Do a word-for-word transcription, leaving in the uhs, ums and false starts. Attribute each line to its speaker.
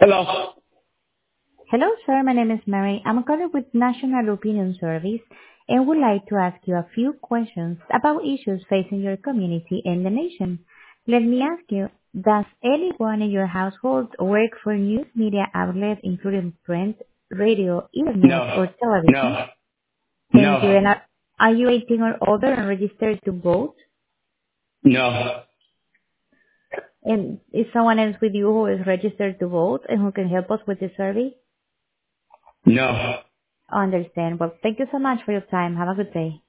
Speaker 1: Hello.
Speaker 2: Hello, sir. My name is Mary. I'm calling with National Opinion Service and would like to ask you a few questions about issues facing your community and the nation. Let me ask you, does anyone in your household work for news media outlets, including print, radio, internet,
Speaker 1: No.
Speaker 2: or television?
Speaker 1: No.
Speaker 2: Thank you.
Speaker 1: No.
Speaker 2: And are are you eighteen or older and registered to vote?
Speaker 1: No.
Speaker 2: And is someone else with you who is registered to vote and who can help us with the survey?
Speaker 1: No.
Speaker 2: Understand. Well, thank you so much for your time. Have a good day.